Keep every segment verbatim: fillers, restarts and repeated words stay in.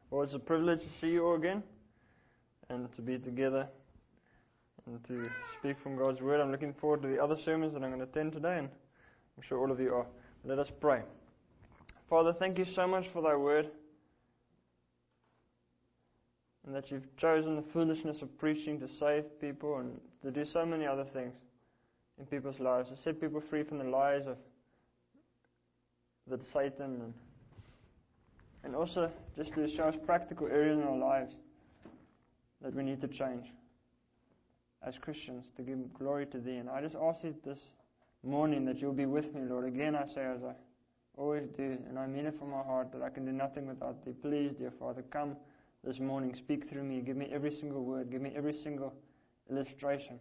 Well, it's a privilege to see you all again and to be together and to speak from God's Word. I'm looking forward to the other sermons that I'm going to attend today, and I'm sure all of you are. Let us pray. Father, thank you so much for thy Word, and that you've chosen the foolishness of preaching to save people and to do so many other things in people's lives, to set people free from the lies of the Satan, and, and also just to show us practical areas in our lives that we need to change as Christians to give glory to Thee. And I just ask you this morning that you'll be with me, Lord. Again, I say, as I always do, and I mean it from my heart, that I can do nothing without Thee. Please, dear Father, come this morning, speak through me, give me every single word, give me every single illustration.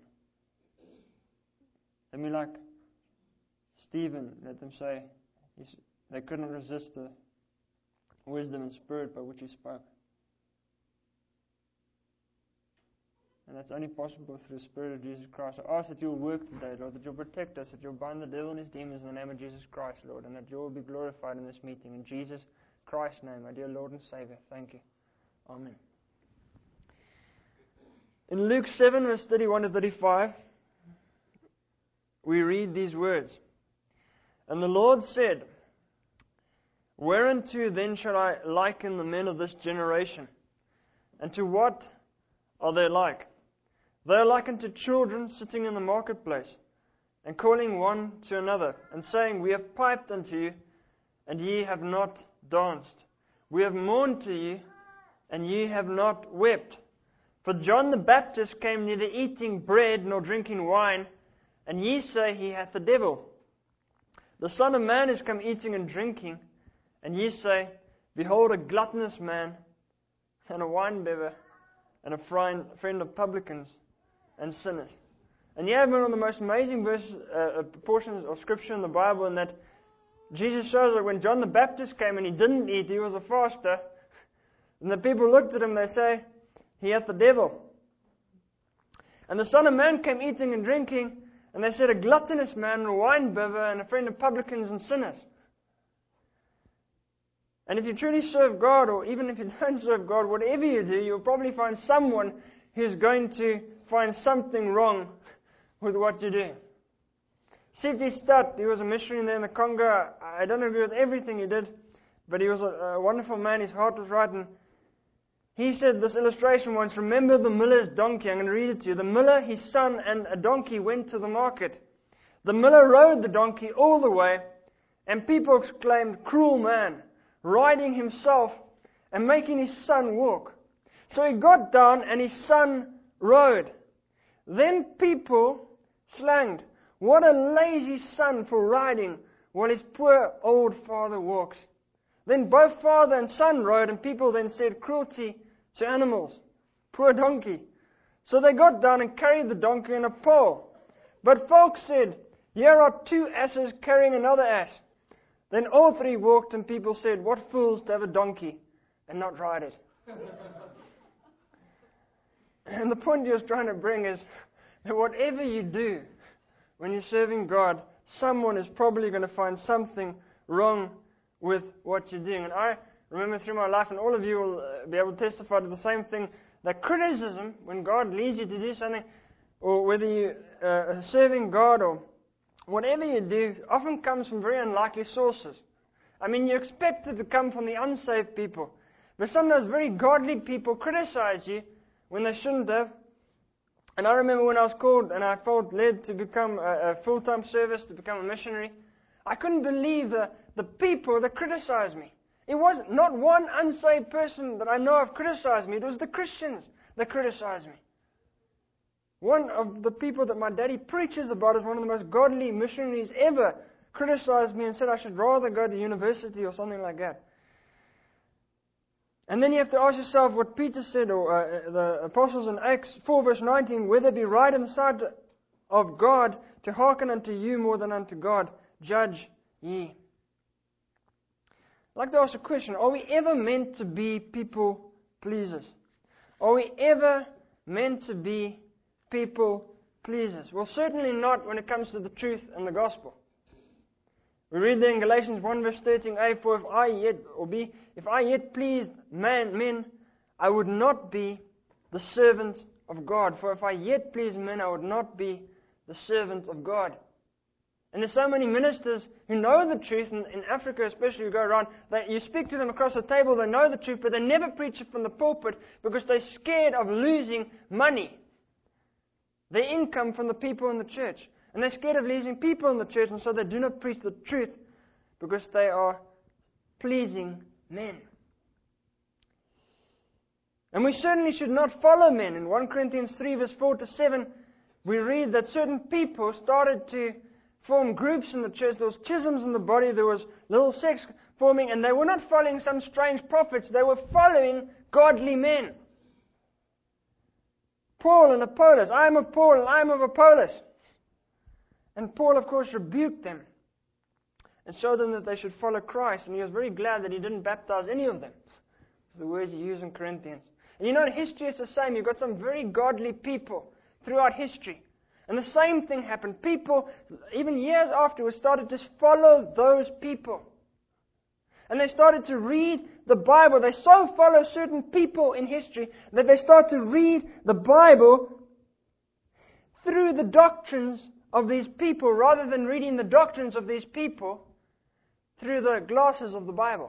Let me, like Stephen, let them say, they couldn't resist the wisdom and spirit by which He spoke. And that's only possible through the Spirit of Jesus Christ. I ask that you'll work today, Lord, that you'll protect us, that you'll bind the devil and his demons in the name of Jesus Christ, Lord, and that you will be glorified in this meeting. In Jesus Christ's name, my dear Lord and Savior, thank you. Amen. In Luke seven, verse thirty-one to thirty-five, we read these words. And the Lord said, Whereunto then shall I liken the men of this generation? And to what are they like? They are like unto children sitting in the marketplace, and calling one to another, and saying, We have piped unto you, and ye have not danced. We have mourned to you, and ye have not wept. For John the Baptist came neither eating bread nor drinking wine, and ye say he hath the devil. The Son of Man is come eating and drinking, and ye say, Behold a gluttonous man, and a winebibber, and a friend of publicans and sinners. And you have one of the most amazing verses, uh, portions of Scripture in the Bible, in that Jesus shows that when John the Baptist came and he didn't eat, he was a faster, and the people looked at him, they say, He hath the devil. And the Son of Man came eating and drinking, and they said, A gluttonous man, and a winebibber, and a friend of publicans and sinners. And if you truly serve God, or even if you don't serve God, whatever you do, you'll probably find someone who's going to find something wrong with what you do. C T Stutt, he was a missionary there in the Congo. I don't agree with everything he did, but he was a, a wonderful man. His heart was right. And he said this illustration once, Remember the miller's donkey. I'm going to read it to you. The miller, his son, and a donkey went to the market. The miller rode the donkey all the way, and people exclaimed, Cruel man, riding himself and making his son walk. So he got down and his son rode. Then people slanged, What a lazy son for riding while his poor old father walks. Then both father and son rode, and people then said, Cruelty to animals, poor donkey. So they got down and carried the donkey in a pole. But folks said, Here are two asses carrying another ass. Then all three walked, and people said, What fools to have a donkey and not ride it. And the point he was trying to bring is that whatever you do when you're serving God, someone is probably going to find something wrong with what you're doing. And I remember through my life, and all of you will be able to testify to the same thing, that criticism, when God leads you to do something, or whether you're uh, serving God or whatever you do, often comes from very unlikely sources. I mean, you expect it to come from the unsaved people. But sometimes very godly people criticize you when they shouldn't have. And I remember when I was called and I felt led to become a, a full-time service, to become a missionary, I couldn't believe the, the people that criticized me. It was not one unsaved person that I know of criticized me. It was the Christians that criticized me. One of the people that my daddy preaches about is one of the most godly missionaries ever, criticized me and said I should rather go to university or something like that. And then you have to ask yourself what Peter said, or uh, the apostles in Acts four verse nineteen, Whether it be right in the sight of God to hearken unto you more than unto God, judge ye. I'd like to ask a question. Are we ever meant to be people pleasers? Are we ever meant to be people pleasers? Well, certainly not when it comes to the truth and the gospel. We read there in Galatians one verse thirteen a, for if I yet, or B, if I yet pleased man, men, I would not be the servant of God. For if I yet pleased men, I would not be the servant of God. And there's so many ministers who know the truth, and in Africa especially, who go around, that you speak to them across the table, they know the truth, but they never preach it from the pulpit because they're scared of losing money, their income from the people in the church. And they're scared of losing people in the church, and so they do not preach the truth because they are pleasing men. And we certainly should not follow men. In First Corinthians three verse four to seven, we read that certain people started to form groups in the church. There was schisms in the body, there was little sects forming, and they were not following some strange prophets, they were following godly men. Paul and Apollos, I am of Paul and I am of Apollos. And Paul, of course, rebuked them and showed them that they should follow Christ, and he was very glad that he didn't baptize any of them. That's the words he used in Corinthians. And you know, in history it's the same. You've got some very godly people throughout history. And the same thing happened. People, even years afterwards, started to follow those people. And they started to read the Bible. They so follow certain people in history that they start to read the Bible through the doctrines of these people rather than reading the doctrines of these people through the glasses of the Bible.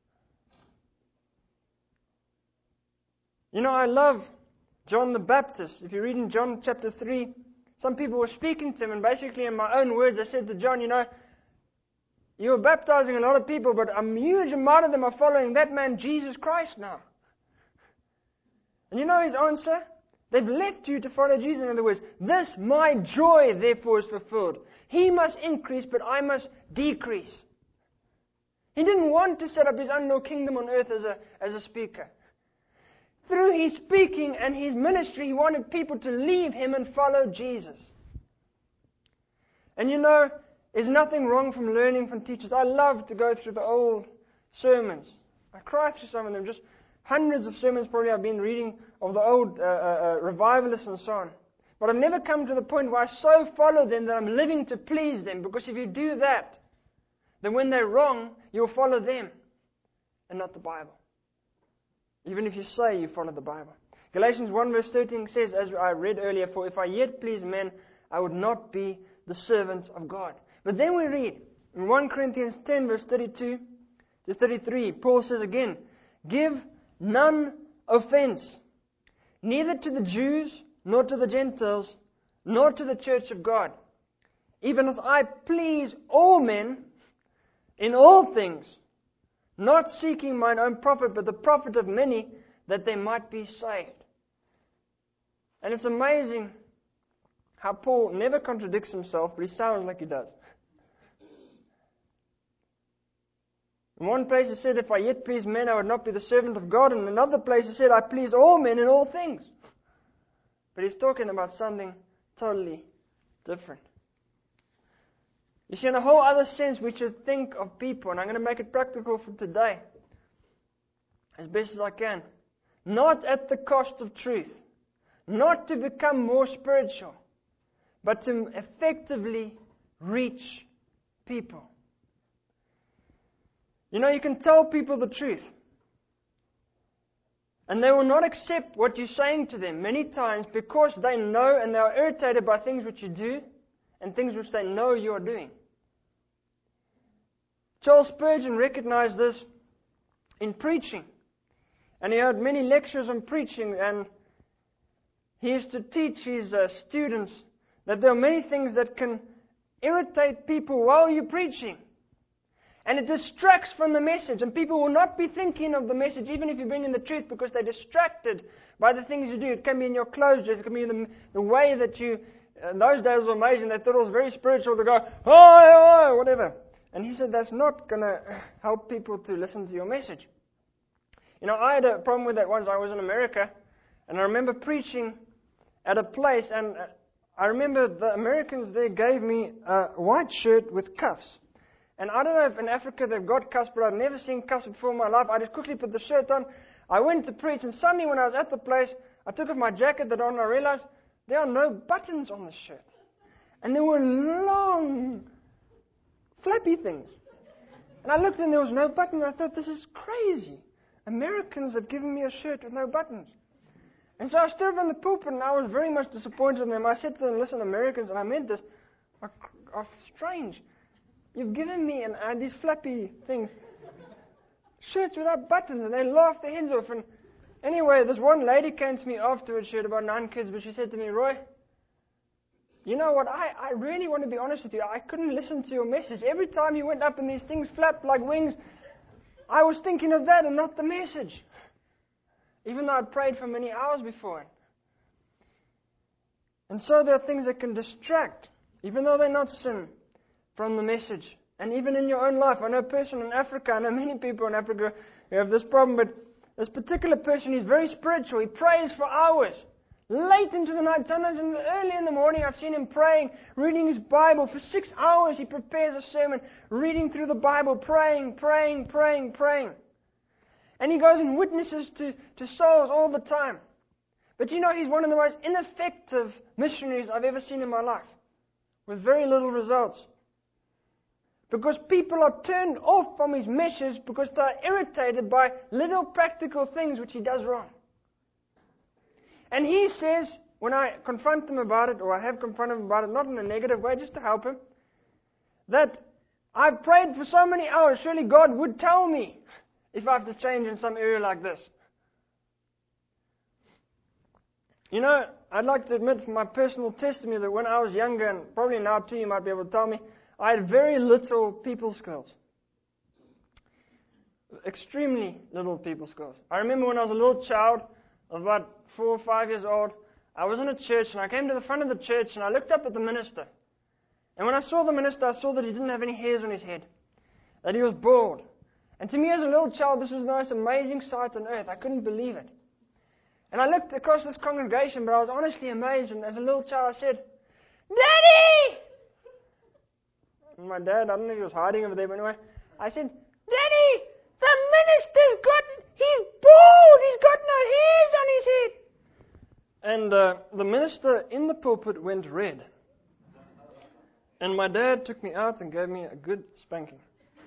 You know, I love John the Baptist. If you read in John chapter three, some people were speaking to him, and basically in my own words, I said to John, you know, you're baptizing a lot of people, but a huge amount of them are following that man, Jesus Christ, now. And you know his answer? They've left you to follow Jesus. In other words, this, my joy, therefore, is fulfilled. He must increase, but I must decrease. He didn't want to set up his own little kingdom on earth as a, as a speaker. Through his speaking and his ministry, he wanted people to leave him and follow Jesus. And you know, there's nothing wrong from learning from teachers. I love to go through the old sermons. I cry through some of them. Just hundreds of sermons probably I've been reading of the old uh, uh, revivalists and so on. But I've never come to the point where I so follow them that I'm living to please them. Because if you do that, then when they're wrong, you'll follow them and not the Bible. Even if you say you follow the Bible. Galatians one verse thirteen says, as I read earlier, for if I yet please men, I would not be the servant of God. But then we read in First Corinthians ten verse thirty-two to thirty-three, Paul says again, give none offense, neither to the Jews, nor to the Gentiles, nor to the church of God, even as I please all men in all things, not seeking mine own profit, but the profit of many, that they might be saved. And it's amazing how Paul never contradicts himself, but he sounds like he does. In one place he said, if I yet please men, I would not be the servant of God. And in another place he said, I please all men in all things. But he's talking about something totally different. You see, in a whole other sense, we should think of people, and I'm going to make it practical for today, as best as I can. Not at the cost of truth. Not to become more spiritual, but to effectively reach people. You know, you can tell people the truth, and they will not accept what you're saying to them many times because they know and they are irritated by things which you do and things which they know you are doing. Charles Spurgeon recognized this in preaching, and he had many lectures on preaching, and he used to teach his uh, students that there are many things that can irritate people while you're preaching. And it distracts from the message. And people will not be thinking of the message, even if you bring in the truth, because they're distracted by the things you do. It can be in your clothes dress. It can be in the, the way that you... In those days it was amazing. They thought it was very spiritual to go, oh, oh, whatever. And he said that's not going to help people to listen to your message. You know, I had a problem with that once. I was in America, and I remember preaching at a place, and I remember the Americans there gave me a white shirt with cuffs. And I don't know if in Africa they've got cuffs, but I've never seen cuffs before in my life. I just quickly put the shirt on. I went to preach, and suddenly when I was at the place, I took off my jacket that on, and I realized there are no buttons on the shirt. And there were long, flappy things. And I looked and there was no button. I thought, this is crazy. Americans have given me a shirt with no buttons. And so I stood up in the pulpit and I was very much disappointed in them. I said to them, listen, Americans, and I meant this, are, are strange. You've given me and uh, these flappy things, shirts without buttons, and they laughed their heads off. And anyway, this one lady came to me afterwards. She had about nine kids, but she said to me, Roy, you know what, I, I really want to be honest with you. I couldn't listen to your message. Every time you went up and these things flapped like wings, I was thinking of that and not the message. Even though I'd prayed for many hours before. And so there are things that can distract, even though they're not sin, from the message. And even in your own life. I know a person in Africa, I know many people in Africa who have this problem, but this particular person, he's very spiritual. He prays for hours. Late into the night, sometimes in the, early in the morning, I've seen him praying, reading his Bible. For six hours he prepares a sermon, reading through the Bible, praying, praying, praying, praying. And he goes and witnesses to, to souls all the time. But you know, he's one of the most ineffective missionaries I've ever seen in my life. With very little results. Because people are turned off from his message because they're irritated by little practical things which he does wrong. And he says, when I confront him about it, or I have confronted him about it, not in a negative way, just to help him, that I've prayed for so many hours, surely God would tell me if I have to change in some area like this. You know, I'd like to admit from my personal testimony that when I was younger, and probably now too you might be able to tell me, I had very little people skills. Extremely little people skills. I remember when I was a little child, of about four or five years old, I was in a church and I came to the front of the church and I looked up at the minister. And when I saw the minister, I saw that he didn't have any hairs on his head. That he was bald. And to me as a little child, this was the most amazing sight on earth. I couldn't believe it. And I looked across this congregation, but I was honestly amazed. And as a little child, I said, Daddy! And my dad, I don't know if he was hiding over there, but anyway, I said, Daddy, the minister's got, he's bald, he's got no hairs on his head. And uh, the minister in the pulpit went red. And my dad took me out and gave me a good spanking.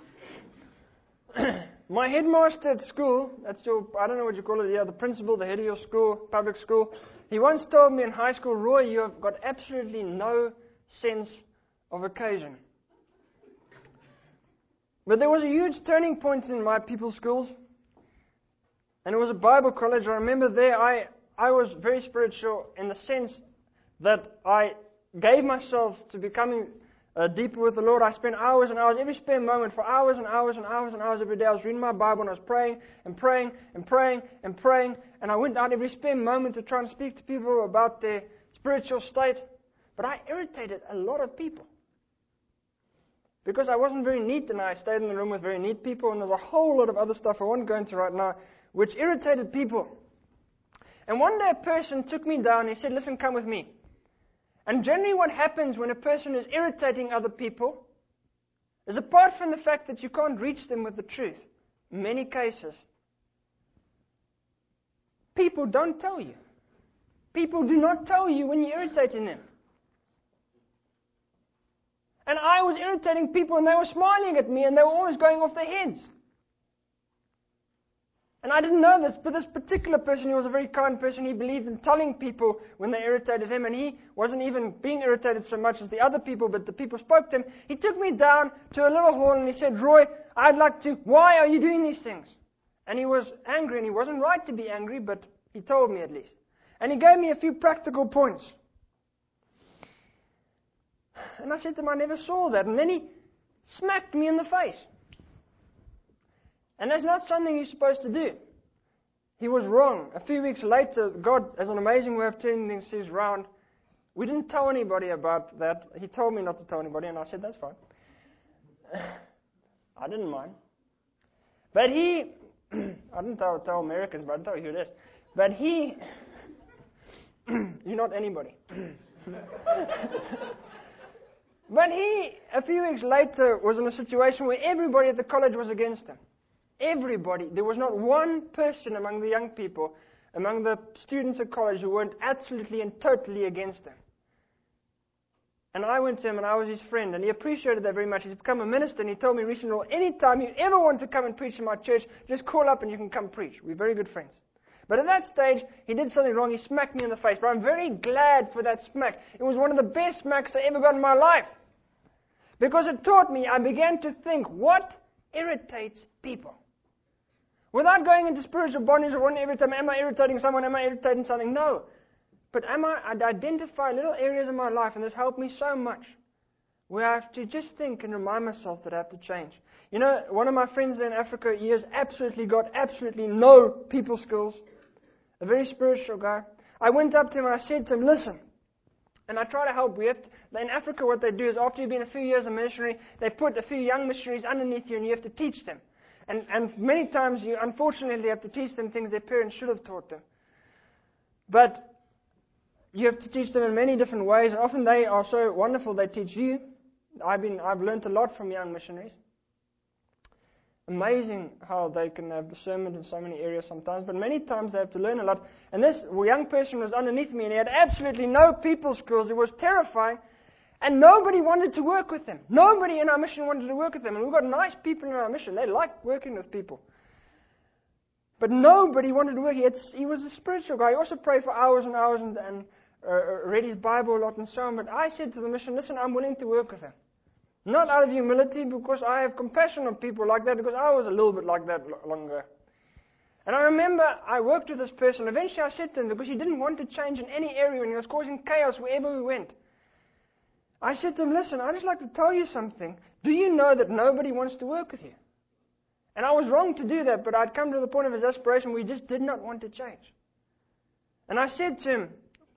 My headmaster at school, that's your, I don't know what you call it, yeah, the principal, the head of your school, public school, he once told me in high school, Roy, you have got absolutely no sense of occasion. But there was a huge turning point in my people's schools. And it was a Bible college. I remember there I, I was very spiritual in the sense that I gave myself to becoming uh, deeper with the Lord. I spent hours and hours, every spare moment, for hours and hours and hours and hours every day. I was reading my Bible and I was praying and praying and praying and praying. And I went out every spare moment to try and speak to people about their spiritual state. But I irritated a lot of people. Because I wasn't very neat and I stayed in the room with very neat people. And there's a whole lot of other stuff I won't go into right now, which irritated people. And one day a person took me down and he said, listen, come with me. And generally what happens when a person is irritating other people is, apart from the fact that you can't reach them with the truth, in many cases, people don't tell you. People do not tell you when you're irritating them. And I was irritating people and they were smiling at me and they were always going off their heads. And I didn't know this, but this particular person, he was a very kind person. He believed in telling people when they irritated him, and he wasn't even being irritated so much as the other people, but the people spoke to him. He took me down to a little hall and he said, Roy, I'd like to, why are you doing these things? And he was angry, and he wasn't right to be angry, but he told me at least. And he gave me a few practical points. And I said to him, I never saw that. And then he smacked me in the face. And that's not something you're supposed to do. He was wrong. A few weeks later, God has an amazing way of turning things around. We didn't tell anybody about that. He told me not to tell anybody, and I said, that's fine. I didn't mind. But he, I didn't tell, tell Americans, but I'll tell you who it is. But he, you're not anybody. But he, a few weeks later, was in a situation where everybody at the college was against him. Everybody. There was not one person among the young people, among the students at college, who weren't absolutely and totally against him. And I went to him and I was his friend, and he appreciated that very much. He's become a minister, and he told me recently, well, anytime you ever want to come and preach in my church, just call up and you can come preach. We're very good friends. But at that stage, he did something wrong. He smacked me in the face. But I'm very glad for that smack. It was one of the best smacks I ever got in my life. Because it taught me, I began to think, what irritates people? Without going into spiritual bondage or wondering every time, am I irritating someone, am I irritating something? No. But am I, I'd identify little areas in my life, and this helped me so much, where I have to just think and remind myself that I have to change. You know, one of my friends in Africa, he has absolutely got absolutely no people skills. A very spiritual guy. I went up to him and I said to him, listen, and I try to help. We have to, in Africa, what they do is after you've been a few years a missionary, they put a few young missionaries underneath you and you have to teach them. And, and many times you unfortunately have to teach them things their parents should have taught them. But you have to teach them in many different ways, and often they are so wonderful they teach you. I've been, I've learned a lot from young missionaries. Amazing how they can have discernment in so many areas sometimes, but many times they have to learn a lot. And this young person was underneath me, and he had absolutely no people skills. It was terrifying, and nobody wanted to work with him. Nobody in our mission wanted to work with him, and we've got nice people in our mission. They like working with people. But nobody wanted to work. He, had, he was a spiritual guy. He also prayed for hours and hours and, and uh, read his Bible a lot and so on. But I said to the mission, listen, I'm willing to work with him. Not out of humility, because I have compassion on people like that, because I was a little bit like that long ago. And I remember I worked with this person. Eventually I said to him, because he didn't want to change in any area and he was causing chaos wherever we went. I said to him, listen, I'd just like to tell you something. Do you know that nobody wants to work with you? And I was wrong to do that, but I'd come to the point of his aspiration where he just did not want to change. And I said to him,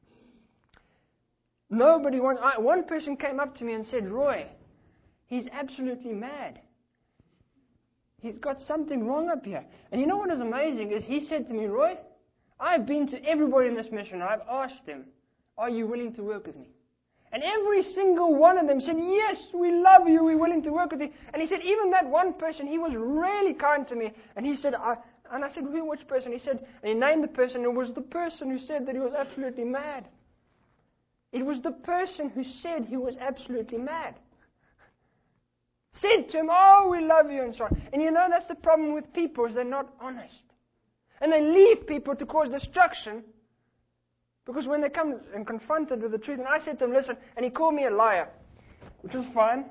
nobody wants... I, one person came up to me and said, Roy, he's absolutely mad. He's got something wrong up here. And you know what is amazing is he said to me, Roy, I've been to everybody in this mission. I've asked them, are you willing to work with me? And every single one of them said, yes, we love you, we're willing to work with you. And he said, even that one person, he was really kind to me. And he said, I, and I said, who, which person? He said, and he named the person. It was the person who said that he was absolutely mad. It was the person who said he was absolutely mad. Said to him, oh, we love you, and so on. And you know, that's the problem with people, is they're not honest. And they leave people to cause destruction, because when they come and confronted with the truth, and I said to him, listen, and he called me a liar, which was fine.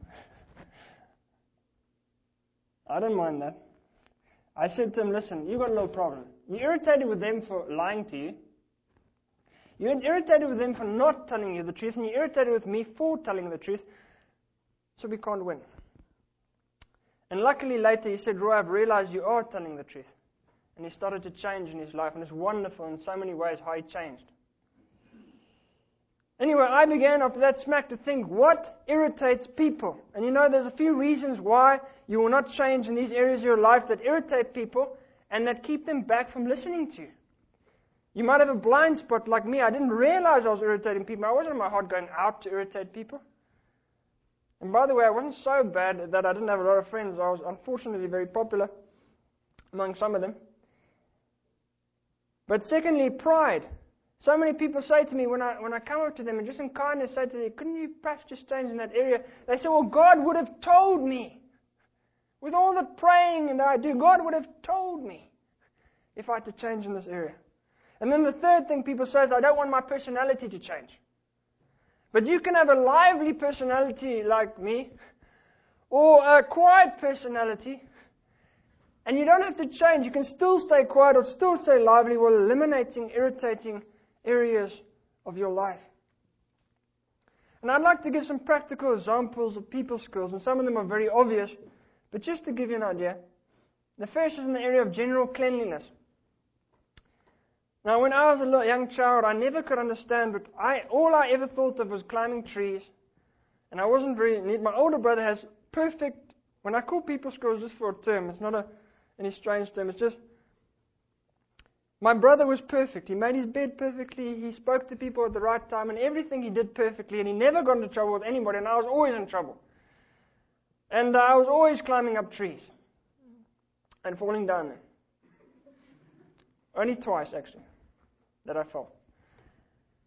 I don't mind that. I said to him, listen, you've got a little problem. You're irritated with them for lying to you. You're irritated with them for not telling you the truth, and you're irritated with me for telling the truth, so we can't win. And luckily later he said, Roy, I've realized you are telling the truth. And he started to change in his life, and it's wonderful in so many ways how he changed. Anyway, I began after that smack to think, what irritates people? And you know, there's a few reasons why you will not change in these areas of your life that irritate people and that keep them back from listening to you. You might have a blind spot like me. I didn't realize I was irritating people. I wasn't in my heart going out to irritate people. And by the way, I wasn't so bad that I didn't have a lot of friends. I was unfortunately very popular among some of them. But secondly, pride. So many people say to me when I when I come up to them and just in kindness say to them, couldn't you perhaps just change in that area? They say, well, God would have told me. With all the praying that I do, God would have told me if I had to change in this area. And then the third thing people say is, I don't want my personality to change. But you can have a lively personality like me, or a quiet personality, and you don't have to change. You can still stay quiet or still stay lively while eliminating irritating areas of your life. And I'd like to give some practical examples of people skills, and some of them are very obvious, but just to give you an idea. The first is in the area of general cleanliness. Now, when I was a little young child, I never could understand, but I all I ever thought of was climbing trees, and I wasn't very neat. My older brother has perfect, when I call people skills just for a term, it's not a any strange term, it's just, my brother was perfect. He made his bed perfectly, he spoke to people at the right time, and everything he did perfectly, and he never got into trouble with anybody, and I was always in trouble. And uh, I was always climbing up trees, and falling down them. Only twice, actually, that I fell.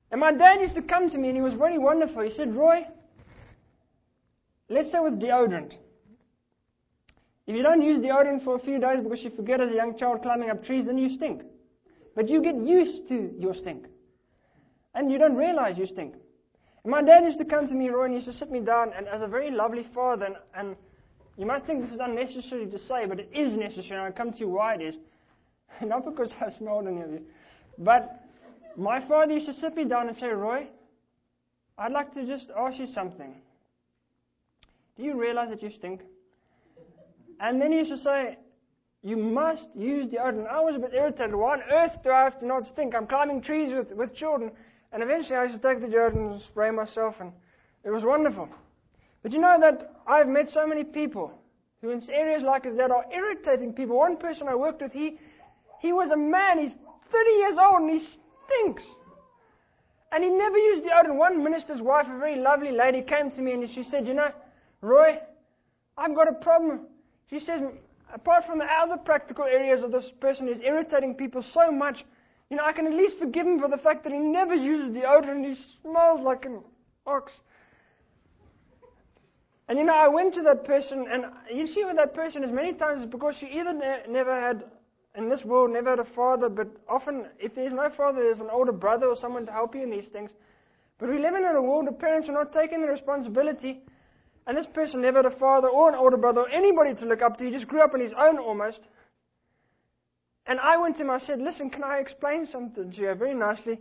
And my dad used to come to me, and he was very wonderful. He said, Roy, let's say with deodorant. If you don't use deodorant for a few days because you forget as a young child climbing up trees, then you stink. But you get used to your stink. And you don't realize you stink. And my dad used to come to me, Roy, and he used to sit me down, and as a very lovely father, and, and you might think this is unnecessary to say, but it is necessary, and I'll come to you why it is. Not because I smell any of you. But my father used to sit me down and say, Roy, I'd like to just ask you something. Do you realize that you stink? And then he used to say, you must use deodorant. I was a bit irritated. Why on earth do I have to not stink? I'm climbing trees with, with children. And eventually I used to take the deodorant and spray myself, and it was wonderful. But you know that I've met so many people who in areas like that are irritating people. One person I worked with, he, he was a man. He's thirty years old and he stinks. And he never used deodorant. One minister's wife, a very lovely lady, came to me and she said, you know, Roy, I've got a problem. She says, apart from the other practical areas of this person who's irritating people so much, you know, I can at least forgive him for the fact that he never uses deodorant. He smells like an ox. And you know, I went to that person, and you see what that person is many times is because she either ne- never had, in this world, never had a father, but often, if there's no father, there's an older brother or someone to help you in these things. But we live in a world where parents are not taking the responsibility, and this person never had a father or an older brother or anybody to look up to. He just grew up on his own almost. And I went to him, I said, listen, can I explain something to you very nicely?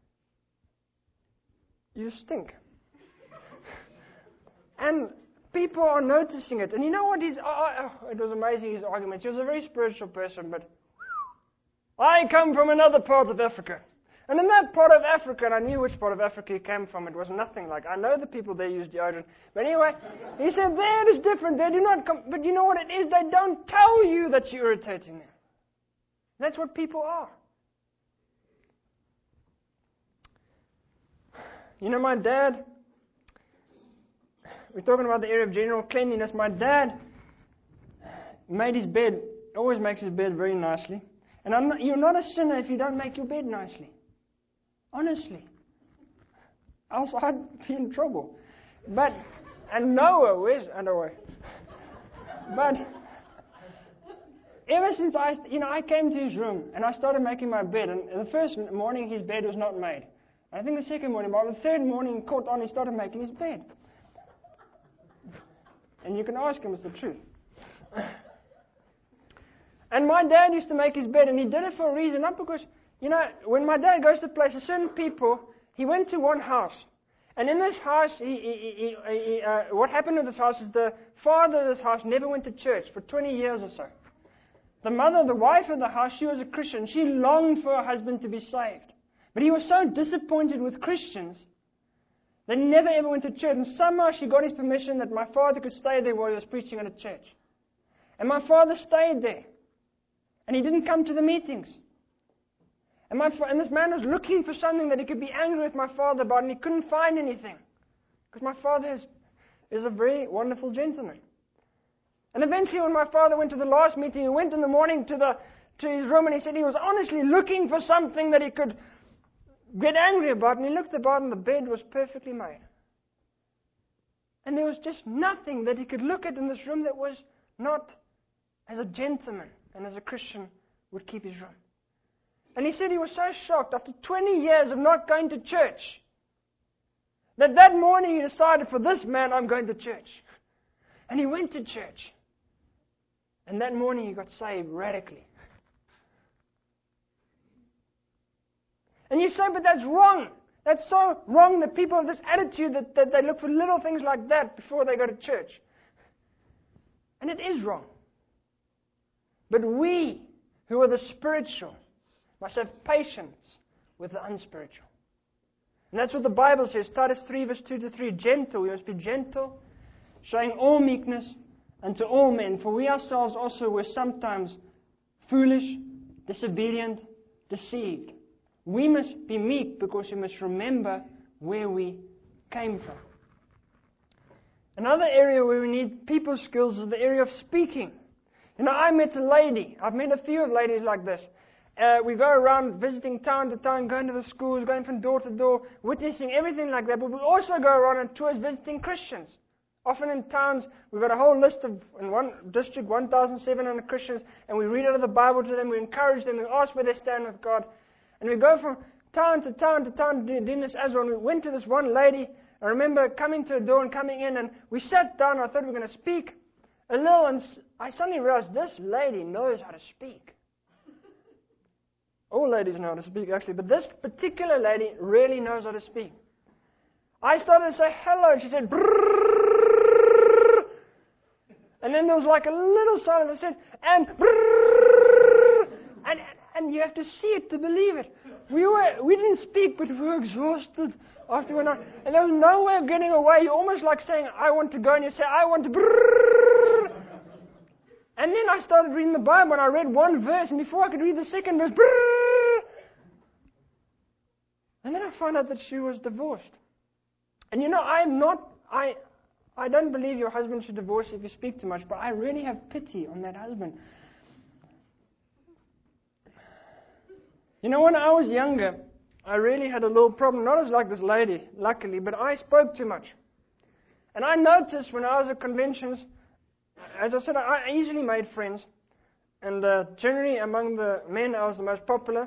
You stink. And people are noticing it. And you know what? He's, oh, oh, it was amazing, his arguments. He was a very spiritual person, but I come from another part of Africa. And in that part of Africa, and I knew which part of Africa he came from, it was nothing like, I know the people there use deodorant. But anyway, he said, there it is different. They do not come, but you know what it is? They don't tell you that you're irritating them. That's what people are. You know, my dad, we're talking about the area of general cleanliness. My dad made his bed, always makes his bed very nicely. And I'm not, you're not a sinner if you don't make your bed nicely. Honestly. Else I'd be in trouble. But, and Noah, where's Noah? But, ever since I, you know, I came to his room and I started making my bed, and the first morning his bed was not made. I think the second morning, by the third morning he caught on, he started making his bed. And you can ask him, it's the truth. And my dad used to make his bed, and he did it for a reason, not because, you know, when my dad goes to places, certain people, he went to one house. And in this house, he, he, he, he, uh, what happened in this house is the father of this house never went to church for twenty years or so. The mother, the wife of the house, she was a Christian. She longed for her husband to be saved. But he was so disappointed with Christians that he never ever went to church. And somehow she got his permission that my father could stay there while he was preaching at a church. And my father stayed there. And he didn't come to the meetings. And, my, and this man was looking for something that he could be angry with my father about, and he couldn't find anything. Because my father is, is a very wonderful gentleman. And eventually when my father went to the last meeting, he went in the morning to, the, to his room, and he said he was honestly looking for something that he could get angry about. And he looked about, and the bed was perfectly made. And there was just nothing that he could look at in this room that was not as a gentleman and as a Christian would keep his room. And he said he was so shocked after twenty years of not going to church that that morning he decided, for this man, I'm going to church. And he went to church. And that morning he got saved radically. And you say, but that's wrong. That's so wrong that people have this attitude that, that they look for little things like that before they go to church. And it is wrong. But we, who are the spiritual, must have patience with the unspiritual. And that's what the Bible says, Titus three, verse two to three, gentle. We must be gentle, showing all meekness unto all men. For we ourselves also were sometimes foolish, disobedient, deceived. We must be meek because we must remember where we came from. Another area where we need people skills is the area of speaking. You know, I met a lady. I've met a few of ladies like this. Uh, we go around visiting town to town, going to the schools, going from door to door, witnessing everything like that. But we also go around on tours visiting Christians. Often in towns, we've got a whole list of, in one district, one thousand seven hundred Christians, and we read out of the Bible to them, we encourage them, we ask where they stand with God. And we go from town to town to town doing this as well. And we went to this one lady. I remember coming to a door and coming in, and we sat down. I thought we were going to speak a little, and I suddenly realized this lady knows how to speak. All ladies know how to speak, actually, but this particular lady really knows how to speak. I started to say hello, and she said, brrrr. And then there was like a little silence. I said, and brrrr. And, and you have to see it to believe it. We were, we didn't speak, but we were exhausted after we went on. And there was no way of getting away. You're almost like saying, I want to go, and you say, I want to brrrr. And then I started reading the Bible, and I read one verse, and before I could read the second verse, brrrr. And then I found out that she was divorced. And you know, I'm not, I, I don't believe your husband should divorce you if you speak too much, but I really have pity on that husband. You know, when I was younger, I really had a little problem, not as like this lady, luckily, but I spoke too much. And I noticed when I was at conventions, as I said, I easily made friends. And uh, generally among the men, I was the most popular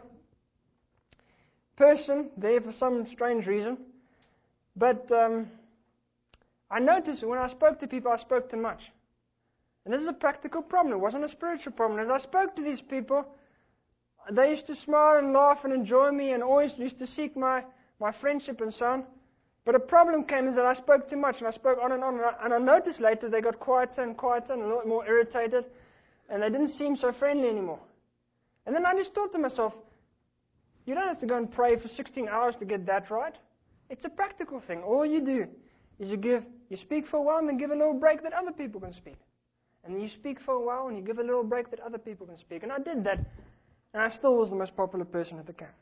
person there for some strange reason. But um, I noticed that when I spoke to people, I spoke too much. And this is a practical problem. It wasn't a spiritual problem. As I spoke to these people, they used to smile and laugh and enjoy me and always used to seek my, my friendship and so on. But a problem came is that I spoke too much, and I spoke on and on. And I, and I noticed later they got quieter and quieter and a little more irritated, and they didn't seem so friendly anymore. And then I just thought to myself, you don't have to go and pray for sixteen hours to get that right. It's a practical thing. All you do is you give, you speak for a while and then give a little break that other people can speak. And then you speak for a while and you give a little break that other people can speak. And I did that, and I still was the most popular person at the camp.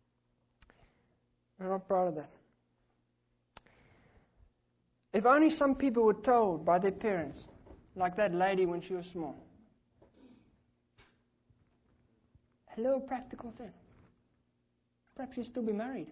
I'm not proud of that. If only some people were told by their parents, like that lady when she was small. A little practical thing. Perhaps you'd still be married.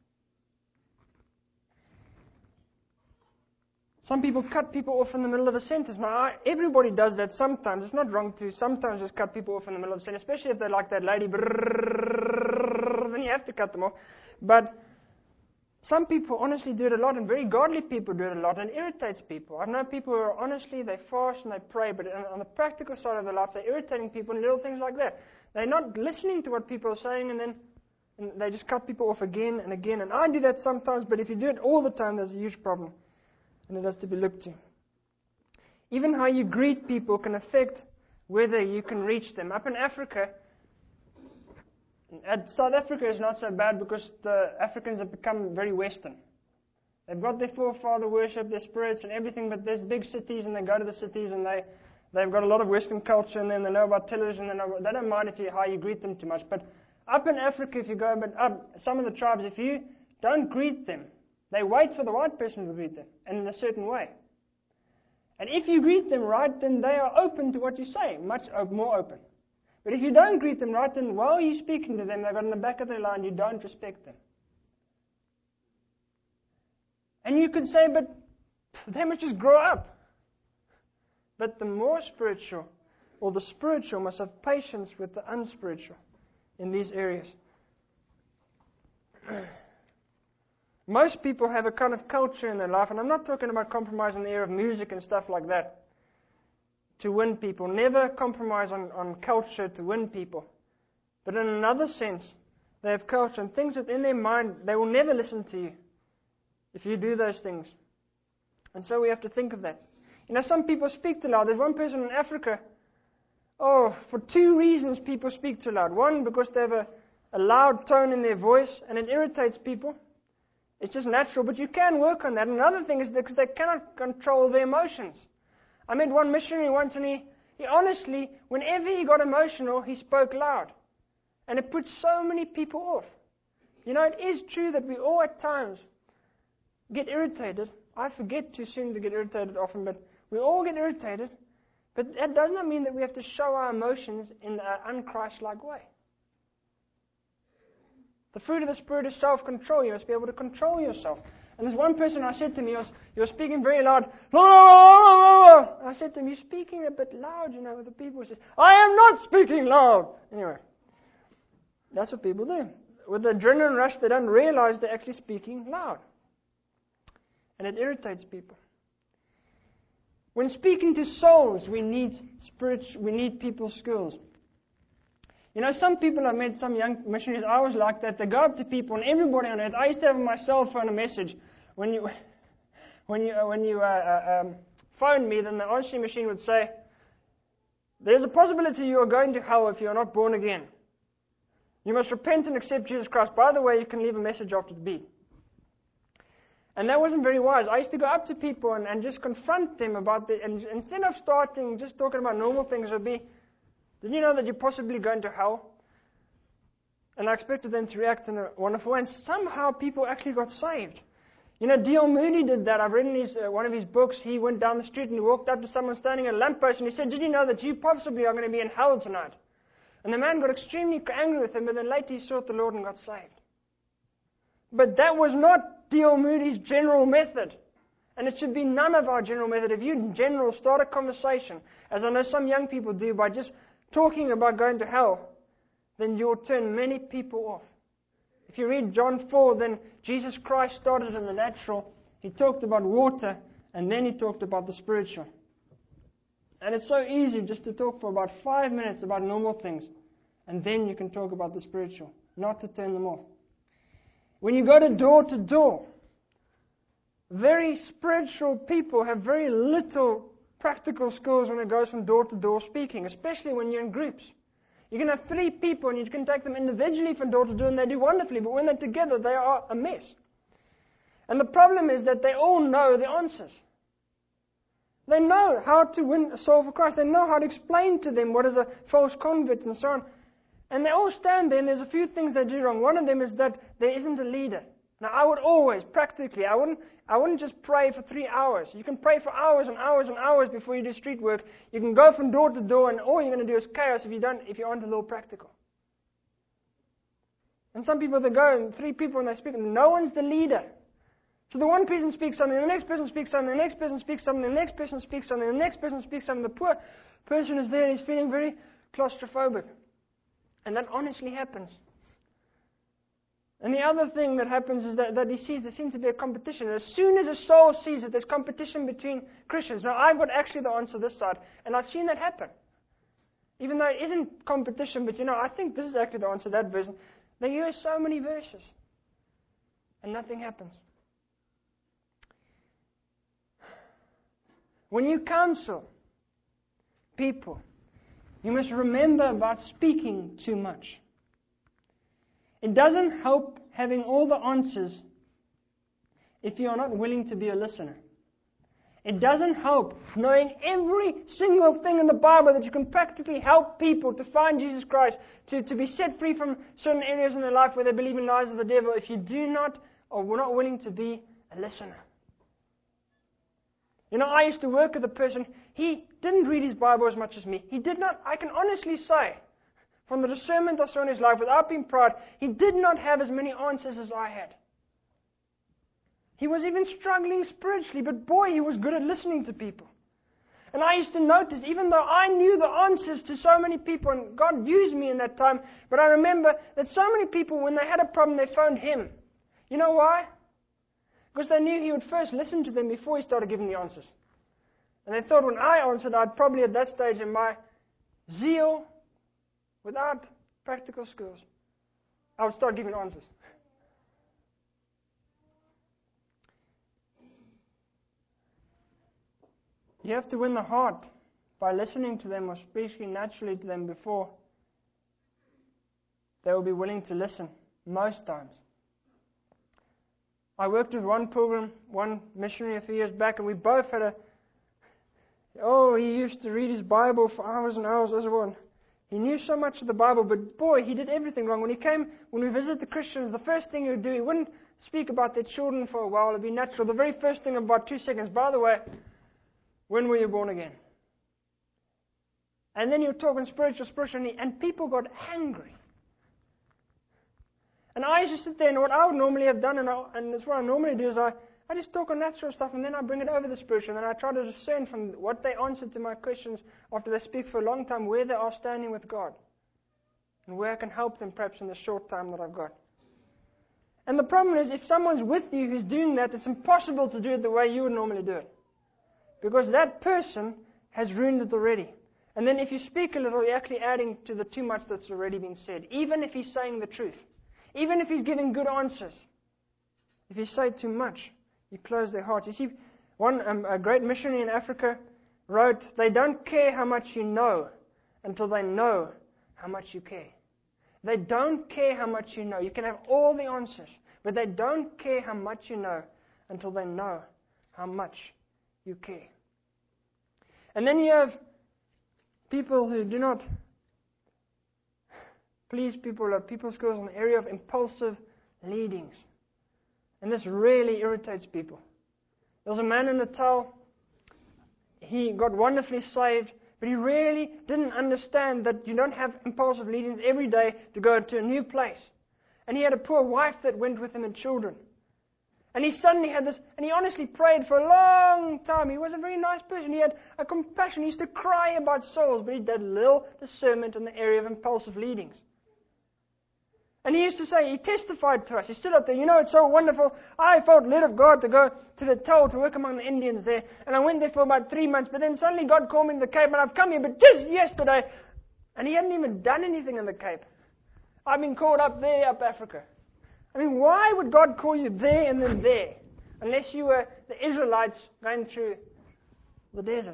Some people cut people off in the middle of a sentence. Now, I, everybody does that sometimes. It's not wrong to sometimes just cut people off in the middle of a sentence, especially if they're like that lady. Brrrr, then you have to cut them off. But some people honestly do it a lot, and very godly people do it a lot, and it irritates people. I know people who are honestly, they fast and they pray, but on the practical side of their life, they're irritating people and little things like that. They're not listening to what people are saying, and then and they just cut people off again and again. And I do that sometimes, but if you do it all the time, there's a huge problem. And it has to be looked to. Even how you greet people can affect whether you can reach them. Up in Africa, at South Africa is not so bad because the Africans have become very Western. They've got their forefather worship, their spirits and everything, but there's big cities and they go to the cities and they, they've got a lot of Western culture, and then they know about television, and they don't mind if you, how you greet them too much. But up in Africa, if you go, but up, some of the tribes, if you don't greet them, they wait for the right person to greet them, and in a certain way. And if you greet them right, then they are open to what you say, much more open. But if you don't greet them right, then while you're speaking to them, they've got in the back of their line, you don't respect them. And you could say, but they must just grow up. But the more spiritual, or the spiritual, must have patience with the unspiritual in these areas. Most people have a kind of culture in their life, and I'm not talking about compromise in the area of music and stuff like that, to win people. Never compromise on, on culture to win people. But in another sense, they have culture and things within their mind, they will never listen to you if you do those things. And so we have to think of that. You know, some people speak too loud. There's one person in Africa, oh, for two reasons people speak too loud. One, because they have a, a loud tone in their voice, and it irritates people. It's just natural, but you can work on that. Another thing is because they cannot control their emotions. I met one missionary once, and he, he honestly, whenever he got emotional, he spoke loud. And it puts so many people off. You know, it is true that we all at times get irritated. I forget too soon to get irritated often, but we all get irritated. But that does not mean that we have to show our emotions in an un-Christ-like way. The fruit of the Spirit is self-control. You must be able to control yourself. And there's one person I said to me, he was, he was speaking very loud. And I said to him, you're speaking a bit loud, you know, with the people. He says, I am not speaking loud. Anyway, that's what people do. With the adrenaline rush, they don't realize they're actually speaking loud. And it irritates people. When speaking to souls, we need spiritual, we need people's skills. You know, some people I met, some young missionaries, I was like that. They go up to people and everybody on earth. I used to have on my cell phone a message. When you when you, uh, when you uh, uh, um, phoned me, then the answering machine would say, there's a possibility you are going to hell if you are not born again. You must repent and accept Jesus Christ. By the way, you can leave a message after the beep. And that wasn't very wise. I used to go up to people and, and just confront them about the, and instead of starting just talking about normal things, it would be, did you know that you're possibly going to hell? And I expected them to react in a wonderful way. And somehow people actually got saved. You know, D L Moody did that. I've read in his, uh, one of his books, he went down the street and he walked up to someone standing at a lamppost and he said, did you know that you possibly are going to be in hell tonight? And the man got extremely angry with him, but then later he sought the Lord and got saved. But that was not D L Moody's general method. And it should be none of our general method. If you in general start a conversation, as I know some young people do, by just talking about going to hell, then you'll turn many people off. If you read John four, then Jesus Christ started in the natural. He talked about water, and then he talked about the spiritual. And it's so easy just to talk for about five minutes about normal things, and then you can talk about the spiritual, not to turn them off. When you go to door to door, very spiritual people have very little practical skills when it goes from door to door speaking, especially when you're in groups. You can have three people and you can take them individually from door to door and they do wonderfully, but when they're together, they are a mess. And the problem is that they all know the answers. They know how to win a soul for Christ. They know how to explain to them what is a false convert and so on. And they all stand there and there's a few things they do wrong. One of them is that there isn't a leader. Now I would always, practically, I wouldn't I wouldn't just pray for three hours. You can pray for hours and hours and hours before you do street work. You can go from door to door and all you're going to do is chaos if you don't if you aren't a little practical. And some people, they go and three people and they speak and no one's the leader. So the one person speaks something, the next person speaks something, the next person speaks something, the next person speaks something, the next person speaks something. The poor person is there and he's feeling very claustrophobic. And that honestly happens. And the other thing that happens is that, that he sees there seems to be a competition. And as soon as a soul sees that there's competition between Christians, now I've got actually the answer this side, and I've seen that happen. Even though it isn't competition, but you know, I think this is actually the answer to that verse. They use so many verses, and nothing happens. When you counsel people, you must remember about speaking too much. It doesn't help having all the answers if you are not willing to be a listener. It doesn't help knowing every single thing in the Bible that you can practically help people to find Jesus Christ, to, to be set free from certain areas in their life where they believe in lies of the devil, if you do not or were not willing to be a listener. You know, I used to work with a person, he didn't read his Bible as much as me. He did not, I can honestly say, from the discernment I saw in his life, without being proud, he did not have as many answers as I had. He was even struggling spiritually, but boy, he was good at listening to people. And I used to notice, even though I knew the answers to so many people, and God used me in that time, but I remember that so many people, when they had a problem, they phoned him. You know why? Because they knew he would first listen to them before he started giving the answers. And they thought when I answered, I'd probably at that stage in my zeal, without practical skills, I would start giving answers. You have to win the heart by listening to them or speaking naturally to them before they will be willing to listen, most times. I worked with one pilgrim, one missionary a few years back, and we both had a, oh, he used to read his Bible for hours and hours as one. He knew so much of the Bible, but boy, he did everything wrong. When he came, when we visited the Christians, the first thing he would do, he wouldn't speak about their children for a while. It would be natural. The very first thing, about two seconds, by the way, when were you born again? And then he would talk in spiritual, spiritual, and people got angry. And And I used to sit there, and what I would normally have done, and, I, and that's what I normally do, is I, I just talk on natural stuff, and then I bring it over the spiritual, and then I try to discern from what they answered to my questions after they speak for a long time, where they are standing with God, and where I can help them perhaps in the short time that I've got. And the problem is, if someone's with you who's doing that, it's impossible to do it the way you would normally do it. Because that person has ruined it already. And then if you speak a little, you're actually adding to the too much that's already been said. Even if he's saying the truth. Even if he's giving good answers. If you say too much, you close their hearts. You see, one um, a great missionary in Africa wrote, they don't care how much you know until they know how much you care. They don't care how much you know. You can have all the answers, but they don't care how much you know until they know how much you care. And then you have people who do not please people, or people skills in the area of impulsive leadings. And this really irritates people. There was a man in Natal, he got wonderfully saved, but he really didn't understand that you don't have impulsive leadings every day to go to a new place. And he had a poor wife that went with him and children. And he suddenly had this, and he honestly prayed for a long time. He was a very nice person. He had a compassion. He used to cry about souls, but he did little discernment in the area of impulsive leadings. And he used to say, he testified to us. He stood up there, you know, it's so wonderful. I felt led of God to go to the Natal to work among the Indians there. And I went there for about three months. But then suddenly God called me to the Cape, and I've come here. But just yesterday, and he hadn't even done anything in the Cape. I've been called up there, up Africa. I mean, why would God call you there and then there? Unless you were the Israelites going through the desert.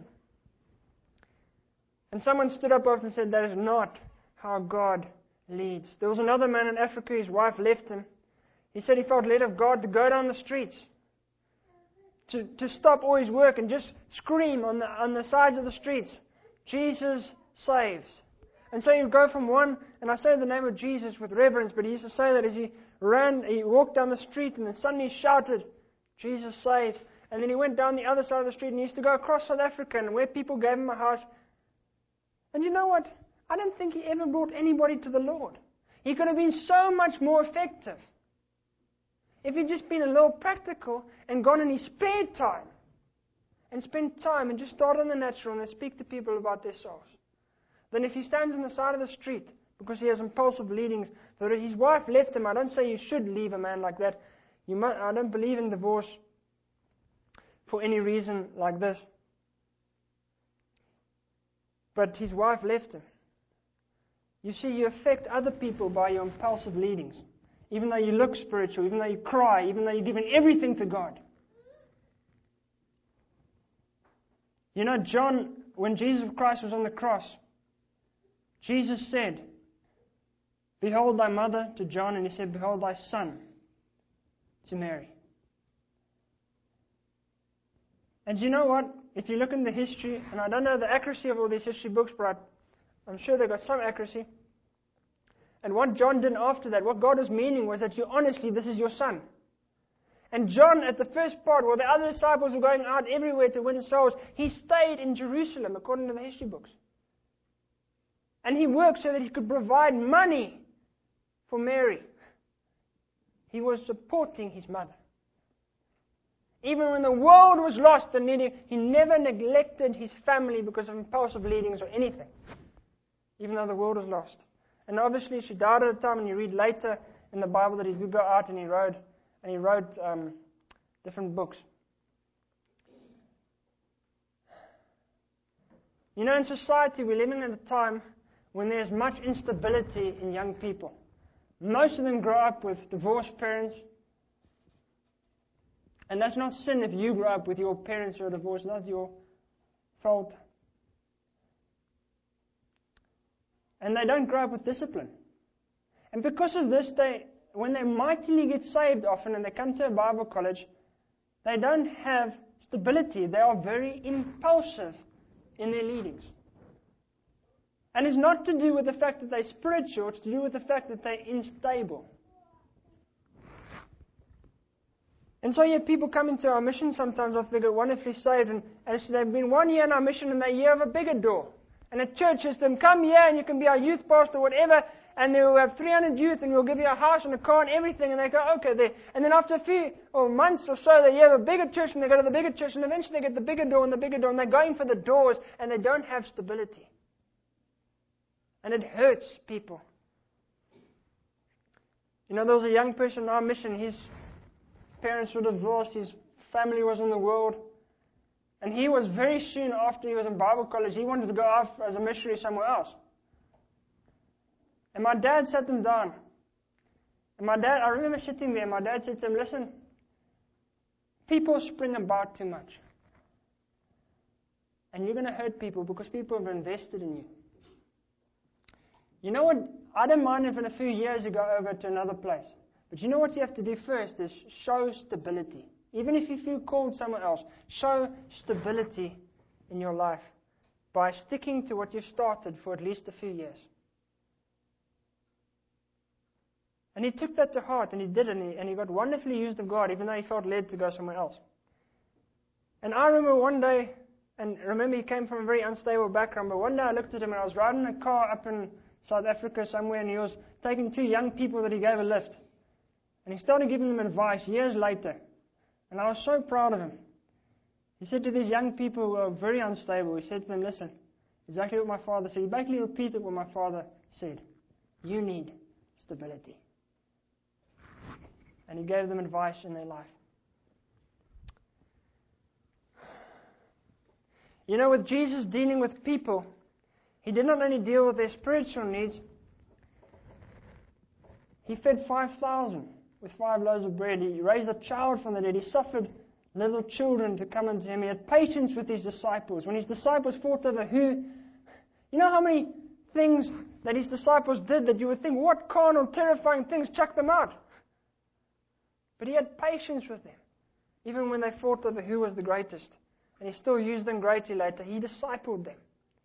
And someone stood up after and said, that is not how God leads. There was another man in Africa, his wife left him. He said he felt led of God to go down the streets, to, to stop all his work and just scream on the, on the sides of the streets, Jesus saves. And so he'd go from one, and I say the name of Jesus with reverence, but he used to say that as he ran, he walked down the street and then suddenly shouted, Jesus saves. And then he went down the other side of the street and he used to go across South Africa and where people gave him a house. And you know what? I don't think he ever brought anybody to the Lord. He could have been so much more effective if he'd just been a little practical and gone in his spare time and spent time and just start on the natural and then speak to people about their souls. Then if he stands on the side of the street because he has impulsive leadings, that his wife left him. I don't say you should leave a man like that. You might, I don't believe in divorce for any reason like this. But his wife left him. You see, you affect other people by your impulsive leadings. Even though you look spiritual, even though you cry, even though you're giving everything to God. You know, John, when Jesus Christ was on the cross, Jesus said, behold thy mother to John, and he said, behold thy son to Mary. And you know what? If you look in the history, and I don't know the accuracy of all these history books, but I, I'm sure they've got some accuracy. And what John did after that, what God was meaning was that you honestly, this is your son. And John, at the first part, while the other disciples were going out everywhere to win souls, he stayed in Jerusalem, according to the history books. And he worked so that he could provide money for Mary. He was supporting his mother. Even when the world was lost and needy, he never neglected his family because of impulsive leadings or anything. Even though the world was lost. And obviously she died at a time, and you read later in the Bible that he did go out and he wrote, and he wrote um, different books. You know, in society we're living at a time when there's much instability in young people. Most of them grow up with divorced parents. And that's not sin if you grow up with your parents who are divorced. That's your fault. And they don't grow up with discipline. And because of this, they, when they mightily get saved often and they come to a Bible college, they don't have stability. They are very impulsive in their leadings. And it's not to do with the fact that they're spiritual, it's to do with the fact that they're unstable. And so you have people come into our mission sometimes after they get wonderfully saved, and, and so they've been one year in our mission and they hear of a bigger door. And a church system, come here and you can be our youth pastor or whatever, and they will have three hundred youth, and we'll give you a house and a car and everything, and they go, okay, there. And then after a few or months or so, they have a bigger church, and they go to the bigger church, and eventually they get the bigger door and the bigger door, and they're going for the doors, and they don't have stability. And it hurts people. You know, there was a young person in our mission, his parents were divorced, his family was in the world, and he was very soon after he was in Bible college, he wanted to go off as a missionary somewhere else. And my dad sat him down. And my dad, I remember sitting there, my dad said to him, listen, people spring about too much. And you're going to hurt people because people have invested in you. You know what? I don't mind if in a few years you go over to another place. But you know what you have to do first is show stability. Even if you feel called somewhere else, show stability in your life by sticking to what you've started for at least a few years. And he took that to heart, and he did it, and he, and he got wonderfully used of God, even though he felt led to go somewhere else. And I remember one day, and remember he came from a very unstable background, but one day I looked at him, and I was riding a car up in South Africa somewhere, and he was taking two young people that he gave a lift. And he started giving them advice years later. And I was so proud of him. He said to these young people who were very unstable, he said to them, listen, exactly what my father said. He basically repeated what my father said. You need stability. And he gave them advice in their life. You know, with Jesus dealing with people, he did not only deal with their spiritual needs, he fed five thousand with five loaves of bread. He raised a child from the dead. He suffered little children to come unto him. He had patience with his disciples. When his disciples fought over who, you know how many things that his disciples did that you would think, what carnal, terrifying things, chuck them out. But he had patience with them, even when they fought over who was the greatest. And he still used them greatly later. He discipled them.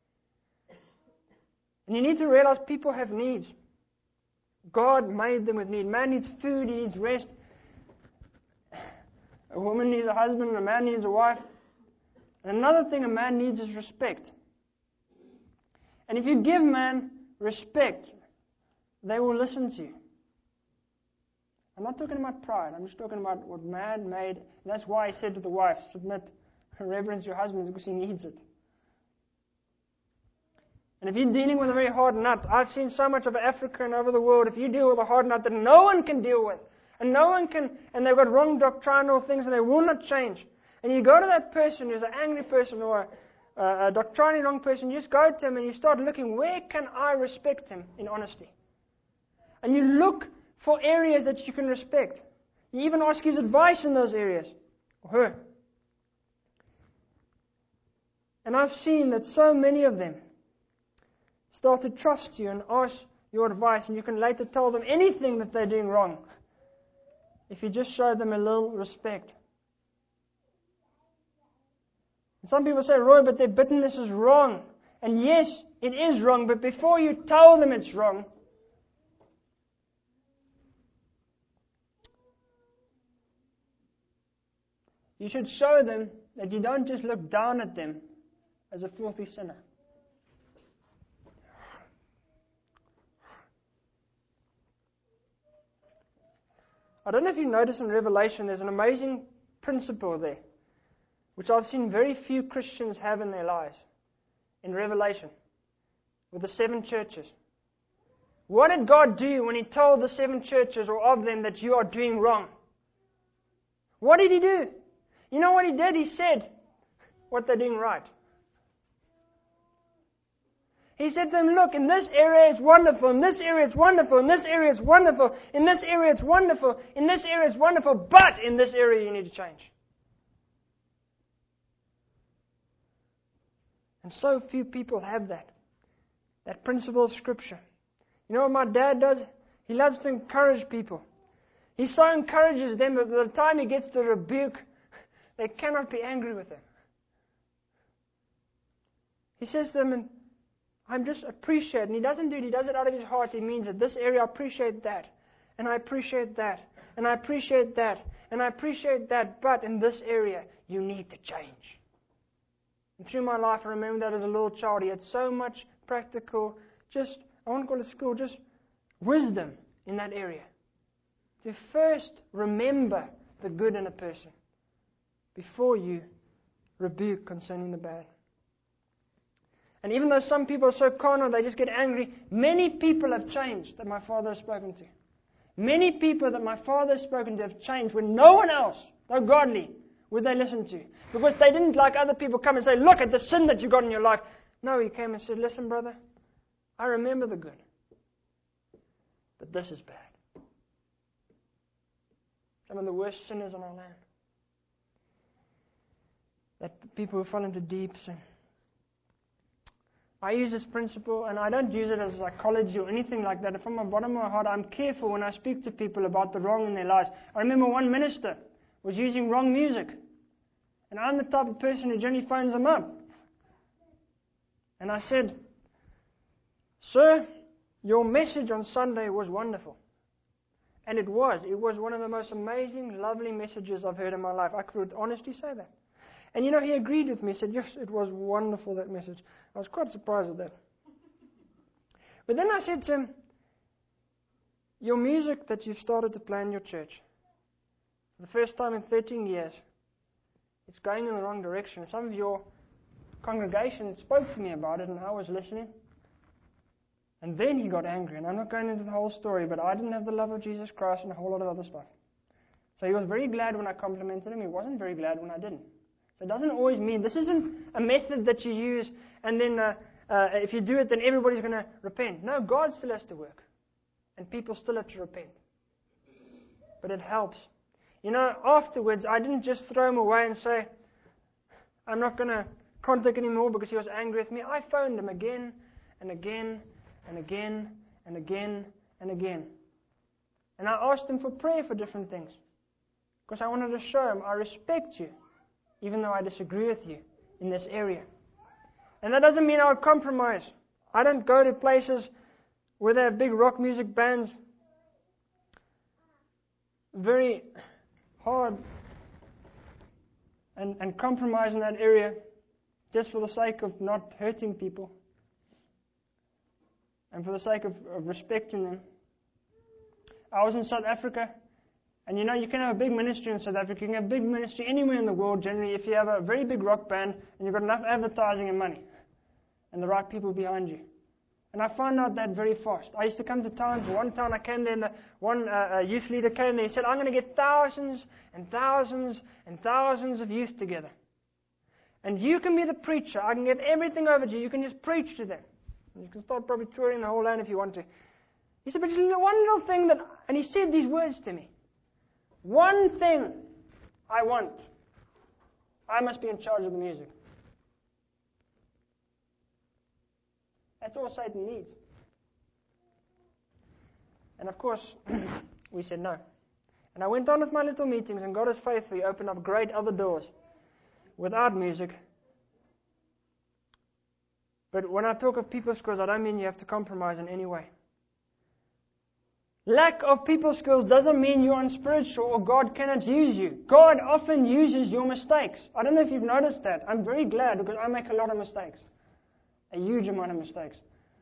And you need to realize people have needs. God made them with need. Man needs food, he needs rest. A woman needs a husband, and a man needs a wife. And another thing a man needs is respect. And if you give man respect, they will listen to you. I'm not talking about pride. I'm just talking about what man made. And that's why he said to the wife, submit, reverence your husband, because he needs it. And if you're dealing with a very hard nut, I've seen so much of Africa and over the world, if you deal with a hard nut that no one can deal with, and no one can, and they've got wrong doctrinal things and they will not change, and you go to that person who's an angry person or a, a, a doctrinally wrong person, you just go to him and you start looking, where can I respect him in honesty? And you look for areas that you can respect. You even ask his advice in those areas, or her. And I've seen that so many of them start to trust you and ask your advice, and you can later tell them anything that they're doing wrong if you just show them a little respect. And some people say, Roy, but their bitterness is wrong. And yes, it is wrong, but before you tell them it's wrong, you should show them that you don't just look down at them as a filthy sinner. I don't know if you notice in Revelation, there's an amazing principle there, which I've seen very few Christians have in their lives. In Revelation, with the seven churches. What did God do when He told the seven churches or of them that you are doing wrong? What did He do? You know what He did? He said what they're doing right. He said to them, look, in this area is wonderful, in this area is wonderful, in this area is wonderful, in this area it's wonderful, in this area it's wonderful, but in this area you need to change. And so few people have that. That principle of Scripture. You know what my dad does? He loves to encourage people. He so encourages them that by the time he gets to rebuke, they cannot be angry with him. He says to them, I'm just appreciate, and he doesn't do it, he does it out of his heart. He means that this area, I appreciate that, and I appreciate that, and I appreciate that, and I appreciate that, but in this area, you need to change. And through my life, I remember that as a little child, he had so much practical, just, I won't call it school, just wisdom in that area. To first remember the good in a person before you rebuke concerning the bad. And even though some people are so carnal, they just get angry, many people have changed that my Father has spoken to. Many people that my Father has spoken to have changed when no one else, though godly, would they listen to. Because they didn't like other people come and say, look at the sin that you got in your life. No, he came and said, listen, brother, I remember the good. But this is bad. Some of the worst sinners in our land. That people who fall into deep sin. I use this principle, and I don't use it as psychology or anything like that. From the bottom of my heart, I'm careful when I speak to people about the wrong in their lives. I remember one minister was using wrong music. And I'm the type of person who generally phones them up. And I said, sir, your message on Sunday was wonderful. And it was. It was one of the most amazing, lovely messages I've heard in my life. I could honestly say that. And you know, he agreed with me. He said, yes, it was wonderful, that message. I was quite surprised at that. But then I said to him, your music that you've started to play in your church, for the first time in thirteen years, it's going in the wrong direction. Some of your congregation spoke to me about it, and I was listening. And then he got angry. And I'm not going into the whole story, but I didn't have the love of Jesus Christ and a whole lot of other stuff. So he was very glad when I complimented him. He wasn't very glad when I didn't. So it doesn't always mean, this isn't a method that you use, and then uh, uh, if you do it, then everybody's going to repent. No, God still has to work. And people still have to repent. But it helps. You know, afterwards, I didn't just throw him away and say, I'm not going to contact him anymore because he was angry with me. I phoned him again and again and again and again and again. And I asked him for prayer for different things. Because I wanted to show him, I respect you, even though I disagree with you in this area. And that doesn't mean I'll compromise. I don't go to places where they have big rock music bands, very hard, and, and compromise in that area just for the sake of not hurting people and for the sake of, of respecting them. I was in South Africa, and you know, you can have a big ministry in South Africa. You can have a big ministry anywhere in the world, generally, if you have a very big rock band and you've got enough advertising and money and the right people behind you. And I found out that very fast. I used to come to towns. One town I came there, and the one uh, youth leader came there. He said, I'm going to get thousands and thousands and thousands of youth together. And you can be the preacher. I can give everything over to you. You can just preach to them. And you can start probably touring the whole land if you want to. He said, but just one little thing that... And he said these words to me. One thing I want. I must be in charge of the music. That's all Satan needs. And of course, we said no. And I went on with my little meetings, and God is faithful. He opened up great other doors without music. But when I talk of people skills, I don't mean you have to compromise in any way. Lack of people skills doesn't mean you're unspiritual or God cannot use you. God often uses your mistakes. I don't know if you've noticed that. I'm very glad because I make a lot of mistakes. A huge amount of mistakes.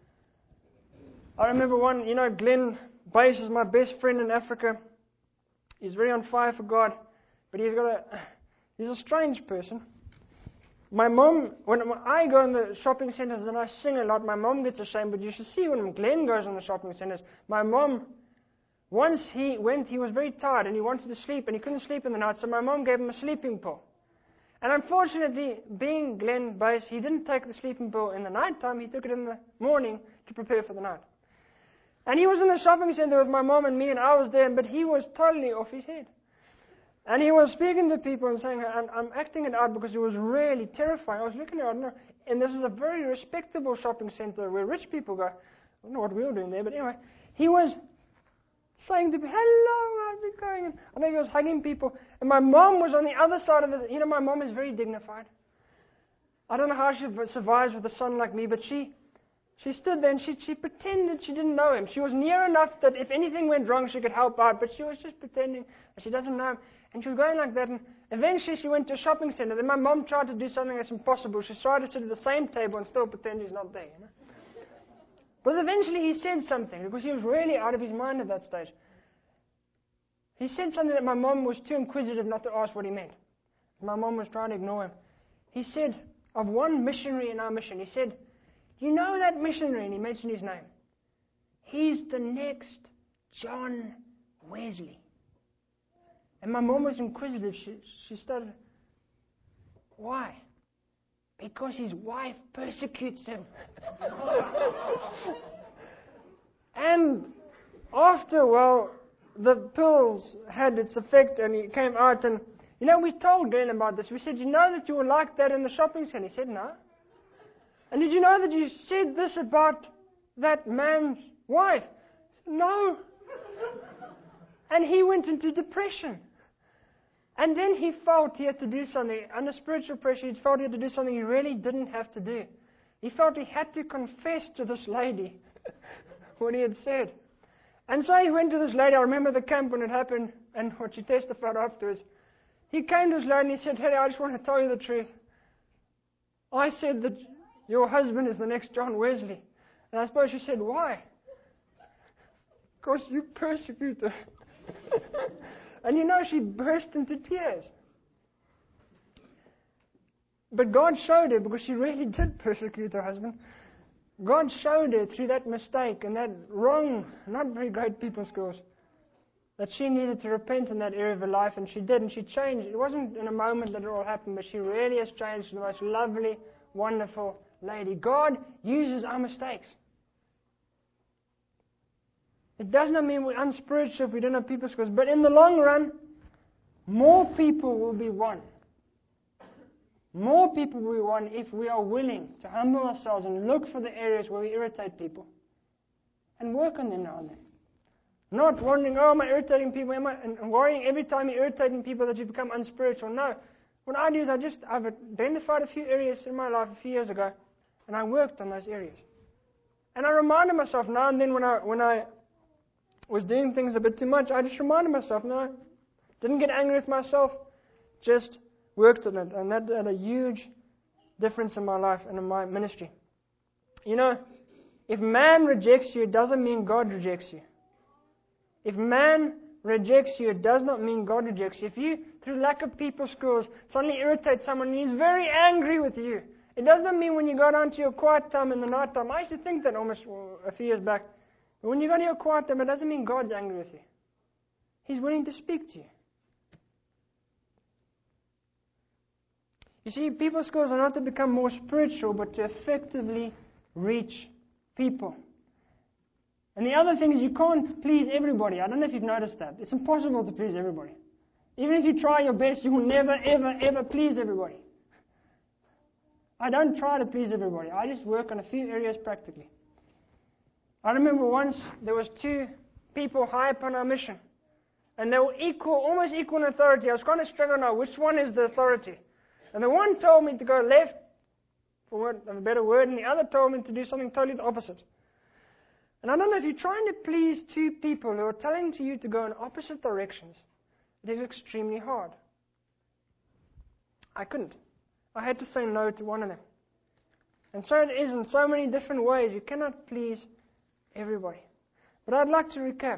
I remember one, you know, Glenn Bass is my best friend in Africa. He's very on fire for God, but he's got a, he's a strange person. My mom, when I go in the shopping centers and I sing a lot, my mom gets ashamed, but you should see when Glenn goes in the shopping centers, my mom, once he went, he was very tired and he wanted to sleep and he couldn't sleep in the night, so my mom gave him a sleeping pill. And unfortunately, being Glenn Bass, he didn't take the sleeping pill in the night time, he took it in the morning to prepare for the night. And he was in the shopping center with my mom and me, and I was there, but he was totally off his head. And he was speaking to people and saying, I'm, I'm acting it out because it was really terrifying. I was looking at it, and this is a very respectable shopping center where rich people go. I don't know what we were doing there, but anyway, he was saying to me, hello, how's it going? And I think he was hugging people. And my mom was on the other side of it. You know, my mom is very dignified. I don't know how she survives with a son like me, but she she stood there and she, she pretended she didn't know him. She was near enough that if anything went wrong, she could help out, but she was just pretending that she doesn't know him. And she was going like that, and eventually she went to a shopping center. Then my mom tried to do something that's impossible. She tried to sit at the same table and still pretend he's not there, you know. But eventually he said something, because he was really out of his mind at that stage. He said something that my mom was too inquisitive not to ask what he meant. My mom was trying to ignore him. He said, of one missionary in our mission, he said, "Do you know that missionary?" And he mentioned his name. "He's the next John Wesley." And my mom was inquisitive. She, she started, "Why?" "Because his wife persecutes him." And after a while, the pills had its effect and he came out. And, you know, we told Glenn about this. We said, "You know that you were like that in the shopping center?" He said, "No." "And did you know that you said this about that man's wife?" I said, "No." And he went into depression. And then he felt he had to do something. Under spiritual pressure, he felt he had to do something he really didn't have to do. He felt he had to confess to this lady what he had said. And so he went to this lady. I remember the camp when it happened and what she testified afterwards. He came to this lady and he said, "Hey, I just want to tell you the truth. I said that your husband is the next John Wesley." And I suppose she said, "Why?" "Because you persecute her." And you know, she burst into tears. But God showed her, because she really did persecute her husband. God showed her through that mistake and that wrong, not very great people skills, that she needed to repent in that area of her life, and she did, and she changed. It wasn't in a moment that it all happened, but she really has changed to the most lovely, wonderful lady. God uses our mistakes. It does not mean we're unspiritual if we don't have people skills, but in the long run, more people will be won. More people will be won if we are willing to humble ourselves and look for the areas where we irritate people and work on them now and then. Not wondering, "Oh, am I irritating people? Am I?" and worrying every time you're irritating people that you become unspiritual. No. What I do is I just, I've identified a few areas in my life a few years ago, and I worked on those areas. And I reminded myself now and then when I, when I was doing things a bit too much, I just reminded myself, no, didn't get angry with myself, just worked on it. And that had a huge difference in my life and in my ministry. You know, if man rejects you, it doesn't mean God rejects you. If man rejects you, it does not mean God rejects you. If you, through lack of people skills, suddenly irritate someone and he's very angry with you, it does not mean when you go down to your quiet time in the night time. I used to think that almost a few years back. But when you go to your quiet time, it doesn't mean God's angry with you. He's willing to speak to you. You see, people skills are not to become more spiritual, but to effectively reach people. And the other thing is, you can't please everybody. I don't know if you've noticed that. It's impossible to please everybody. Even if you try your best, you will never, ever, ever please everybody. I don't try to please everybody. I just work on a few areas practically. I remember once there was two people high up on our mission, and they were equal, almost equal in authority. I was kind of struggling now which one is the authority. And the one told me to go left, for a better word, and the other told me to do something totally the opposite. And I don't know, if you're trying to please two people who are telling to you to go in opposite directions, it is extremely hard. I couldn't. I had to say no to one of them. And so it is in so many different ways. You cannot please everybody. But I'd like to recap.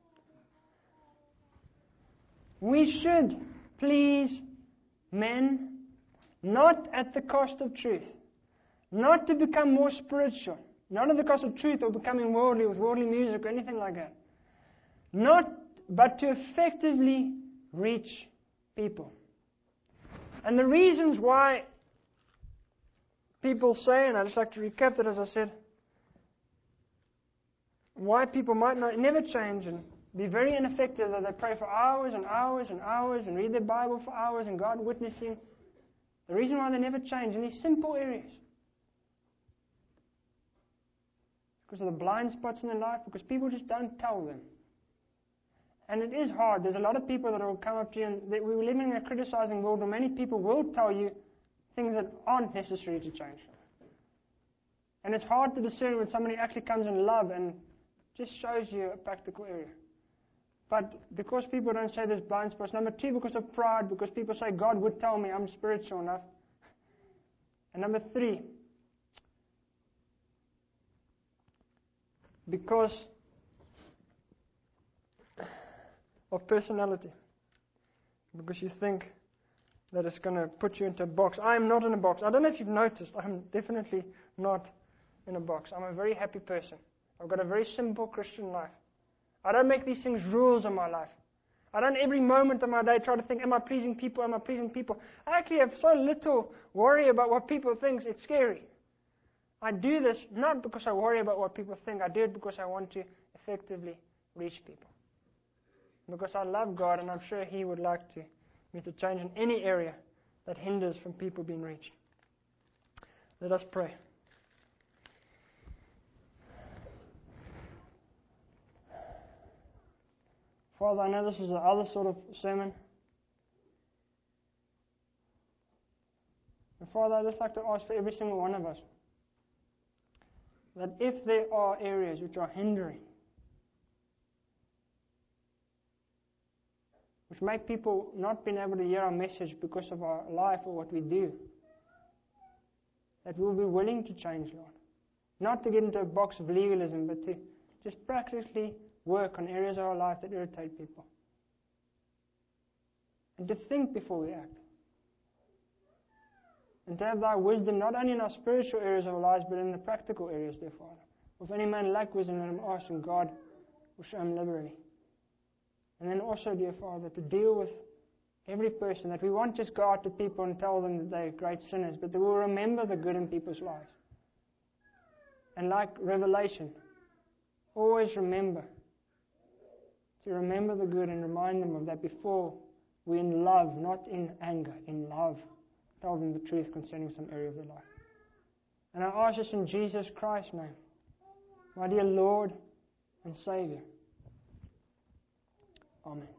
We should please men, not at the cost of truth. Not to become more spiritual. Not at the cost of truth or becoming worldly with worldly music or anything like that. Not, but to effectively reach people. And the reasons why people say, and I'd just like to recap that as I said, why people might not never change and be very ineffective, that they pray for hours and hours and hours and read their Bible for hours and God witnessing. The reason why they never change in these simple areas, because of the blind spots in their life, because people just don't tell them. And it is hard. There's a lot of people that will come up to you, and that we live in a criticizing world where many people will tell you things that aren't necessary to change. And it's hard to discern when somebody actually comes in love and just shows you a practical area. But because people don't say there's blind spots, number two, because of pride, because people say, God would tell me I'm spiritual enough. And number three, because of personality. Because you think that it's going to put you into a box. I am not in a box. I don't know if you've noticed. I'm definitely not in a box. I'm a very happy person. I've got a very simple Christian life. I don't make these things rules in my life. I don't every moment of my day try to think, am I pleasing people? Am I pleasing people? I actually have so little worry about what people think. It's scary. I do this not because I worry about what people think. I do it because I want to effectively reach people. Because I love God, and I'm sure He would like to me to change in any area that hinders from people being reached. Let us pray. Father, I know this is the other sort of sermon. And Father, I'd just like to ask for every single one of us that if there are areas which are hindering, which make people not being able to hear our message because of our life or what we do, that we'll be willing to change, Lord. Not to get into a box of legalism, but to just practically work on areas of our life that irritate people. And to think before we act. And to have thy wisdom not only in our spiritual areas of our lives, but in the practical areas, dear Father. If any man lack wisdom, let him ask, and God will show him liberally. And then also, dear Father, to deal with every person, that we won't just go out to people and tell them that they're great sinners, but that we'll remember the good in people's lives. And like Revelation, always remember to remember the good and remind them of that before we, in love, not in anger, in love, tell them the truth concerning some area of their life. And I ask this in Jesus Christ's name, my dear Lord and Savior. Amen.